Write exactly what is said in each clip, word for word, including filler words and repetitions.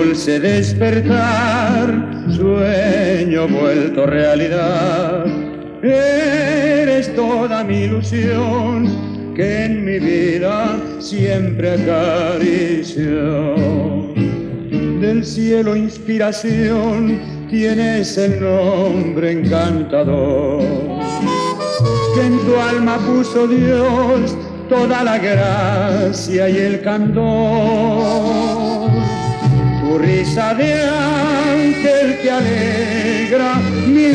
dulce despertar, sueño vuelto realidad. Eres toda mi ilusión que en mi vida siempre acarició. Del cielo inspiración, tienes el nombre encantador que en tu alma puso Dios toda la gracia y el candor. Tu risa de ángel que alegra mi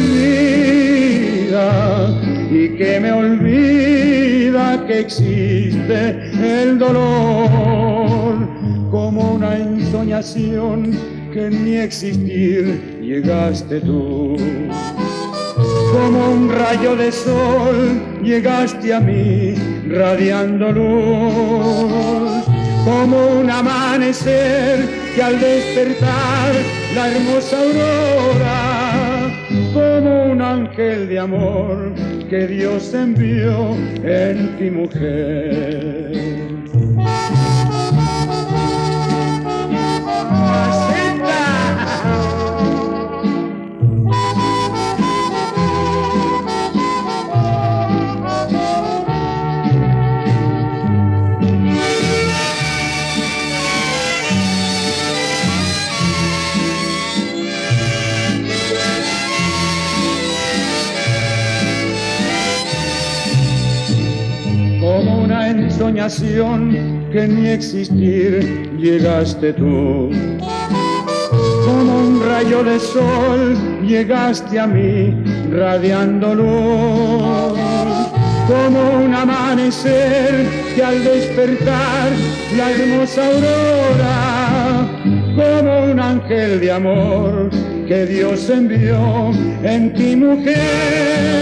vida y que me olvida que existe el dolor. Como una ensoñación que en mi existir llegaste tú. Como un rayo de sol llegaste a mí radiando luz. Como un amanecer que al despertar la hermosa aurora. Como un ángel de amor que Dios envió en ti, mujer. Como una ensoñación que en mi existir llegaste tú. Como un rayo de sol llegaste a mí radiando luz. Como un amanecer que al despertar la hermosa aurora. Como un ángel de amor que Dios envió en ti, mujer.